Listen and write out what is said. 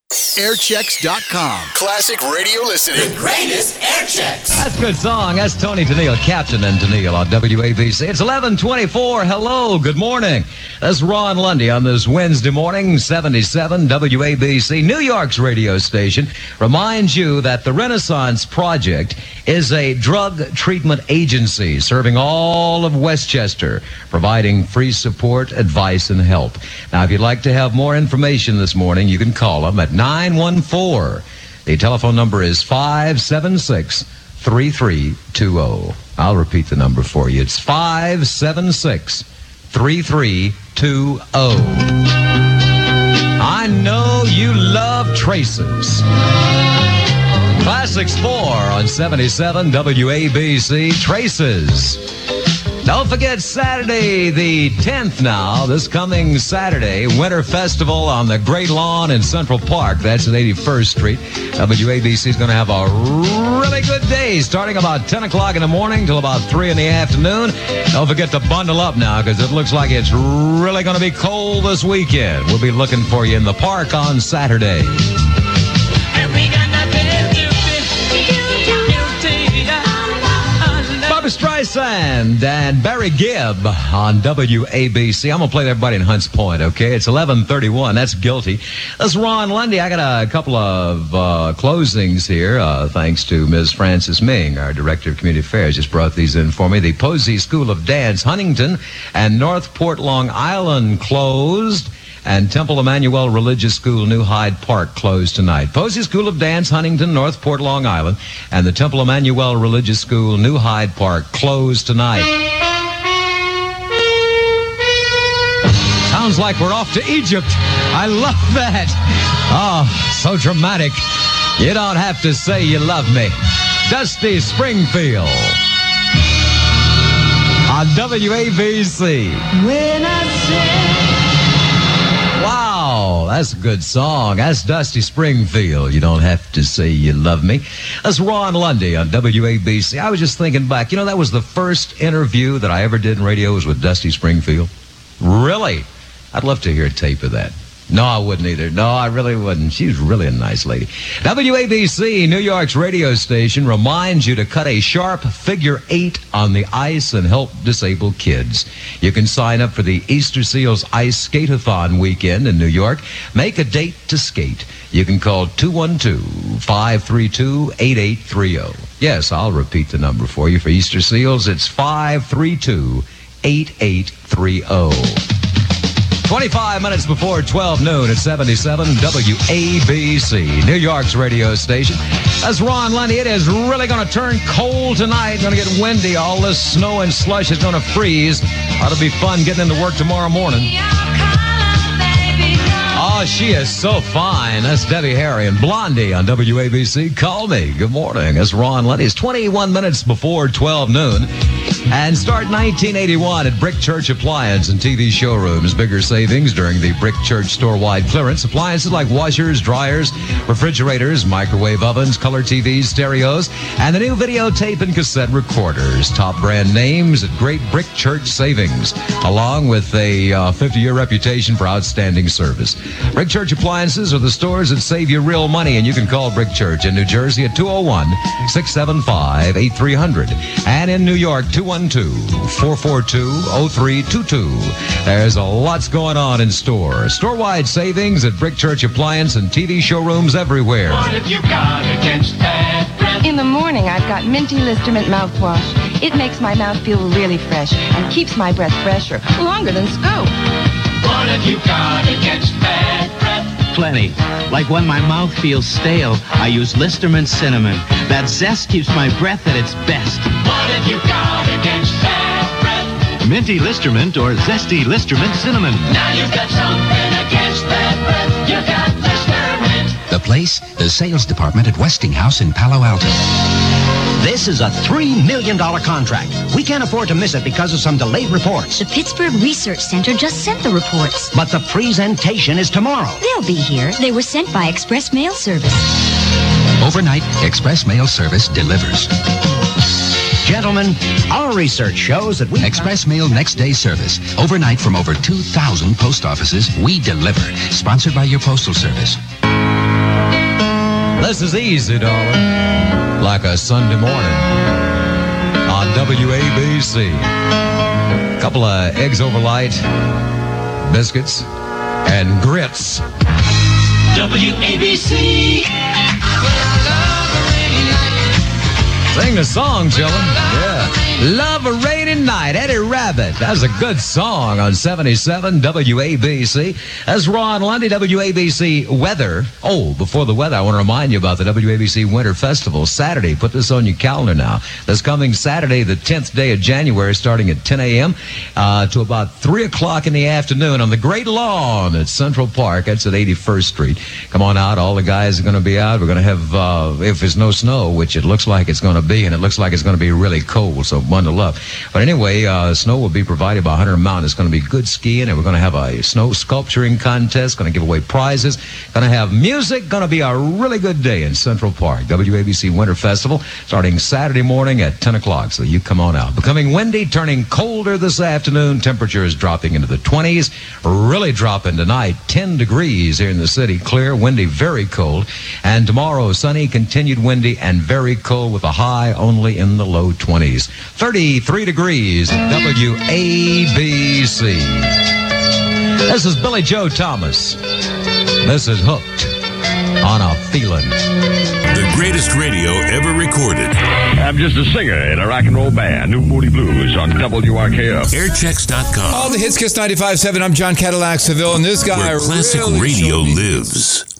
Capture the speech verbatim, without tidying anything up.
air checks dot com. Classic radio listening. The greatest air checks. That's a good song. That's Tony Tennille, Captain and Tennille on W A B C. It's eleven twenty-four. Hello. Good morning. That's Ron Lundy on this Wednesday morning, seventy-seven W A B C, New York's radio station. Reminds you that the Renaissance Project is a drug treatment agency serving all of Westchester, providing free support, advice, and help. Now, if you'd like to have more information this morning, you can call them at nine one four. The telephone number is five seven six, three three two zero. I'll repeat the number for you. It's five seven six, three three two zero. I know you love Traces. Classics four on seventy-seven W A B C. Traces. Don't forget Saturday the tenth now, this coming Saturday, Winter Festival on the Great Lawn in Central Park. That's at eighty-first Street. W A B C is going to have a really good day, starting about ten o'clock in the morning till about three in the afternoon. Don't forget to bundle up now, because it looks like it's really going to be cold this weekend. We'll be looking for you in the park on Saturday. And we got nothing to do. Streisand and Barry Gibb on W A B C. I'm going to play everybody in Hunts Point, okay? It's eleven thirty-one. That's Guilty. That's Ron Lundy. I got a couple of uh, closings here, uh, thanks to Miz Frances Ming, our Director of Community Affairs, just brought these in for me. The Posey School of Dance, Huntington, and Northport, Long Island closed. And Temple Emmanuel Religious School, New Hyde Park, closed tonight. Posey School of Dance, Huntington, Northport, Long Island, and the Temple Emmanuel Religious School, New Hyde Park, closed tonight. Sounds like we're off to Egypt. I love that. Oh, so dramatic. You don't have to say you love me. Dusty Springfield on W A B C. When I say... Wow, that's a good song. That's Dusty Springfield. You don't have to say you love me. That's Ron Lundy on W A B C. I was just thinking back. You know, that was the first interview that I ever did in radio was with Dusty Springfield. Really? I'd love to hear a tape of that. No, I wouldn't either. No, I really wouldn't. She was really a nice lady. W A B C, New York's radio station, reminds you to cut a sharp figure eight on the ice and help disabled kids. You can sign up for the Easter Seals Ice Skate-a-thon weekend in New York. Make a date to skate. You can call two one two, five three two, eight eight three zero. Yes, I'll repeat the number for you for Easter Seals. It's five three two, eight eight three zero. twenty-five minutes before twelve noon at seventy-seven W A B C, New York's radio station. That's Ron Lundy. It is really going to turn cold tonight. Going to get windy. All this snow and slush is going to freeze. Ought to be fun getting into work tomorrow morning. Oh, she is so fine. That's Debbie Harry and Blondie on W A B C. Call me. Good morning. That's Ron Lundy. It's twenty-one minutes before twelve noon. And start nineteen eighty-one at Brick Church Appliance and T V showrooms. Bigger savings during the Brick Church store-wide clearance. Appliances like washers, dryers, refrigerators, microwave ovens, color T Vs, stereos, and the new videotape and cassette recorders. Top brand names at great Brick Church savings, along with a uh, fifty-year reputation for outstanding service. Brick Church Appliances are the stores that save you real money, and you can call Brick Church in New Jersey at two oh one, six seven five, eight three hundred. And in New York, two one two, four four two, oh three two two. There's a lots going on in store. Store-wide savings at Brick Church Appliance and T V showrooms everywhere. What have you got against bad breath? In the morning, I've got Minty Listermint mouthwash. It makes my mouth feel really fresh and keeps my breath fresher, longer than Scope. What have you got against bad breath? Plenty. Like when my mouth feels stale, I use Listermint Cinnamon. That zest keeps my breath at its best. What have you got against bad breath? Minty Listermint or Zesty Listermint Cinnamon. Now you've got something against bad breath. You got Listermint. The place, the sales department at Westinghouse in Palo Alto. This is a three million dollars contract. We can't afford to miss it because of some delayed reports. The Pittsburgh Research Center just sent the reports. But the presentation is tomorrow. They'll be here. They were sent by Express Mail Service. Overnight, Express Mail Service delivers. Gentlemen, our research shows that we... Express Mail Next Day Service. Overnight from over two thousand post offices, we deliver. Sponsored by your Postal Service. This is easy, darling. Like a Sunday morning on W A B C. Couple of eggs over light, biscuits, and grits. W A B C. Sing the song, children. Yeah. Love a Rainy Night. Eddie Rabbit. That's a good song on seventy-seven W A B C. That's Ron Lundy, W A B C weather. Oh, before the weather, I want to remind you about the W A B C Winter Festival. Saturday, put this on your calendar now. This coming Saturday, the tenth day of January, starting at ten a.m. Uh, to about three o'clock in the afternoon on the Great Lawn at Central Park. That's at eighty-first Street. Come on out. All the guys are going to be out. We're going to have, uh, if there's no snow, which it looks like it's going to be, and it looks like it's going to be really cold, so bundle up. But anyway, uh, snow will be provided by Hunter Mountain. It's going to be good skiing, and we're going to have a snow sculpturing contest, going to give away prizes, going to have music, going to be a really good day in Central Park. W A B C Winter Festival starting Saturday morning at ten o'clock, so you come on out. Becoming windy, turning colder this afternoon. Temperature is dropping into the twenties, really dropping tonight, ten degrees here in the city. Clear, windy, very cold. And tomorrow, sunny, continued windy, and very cold with a high only in the low twenties. thirty-three degrees at W A B C. This is Billy Joe Thomas. This is Hooked on a Feeling. The greatest radio ever recorded. I'm just a singer in a rock and roll band, New Moody Blues on W R K F. Airchecks dot com. All the hits, Kiss ninety-five point seven. I'm John Cadillac Seville, and this guy where classic really radio showed me lives.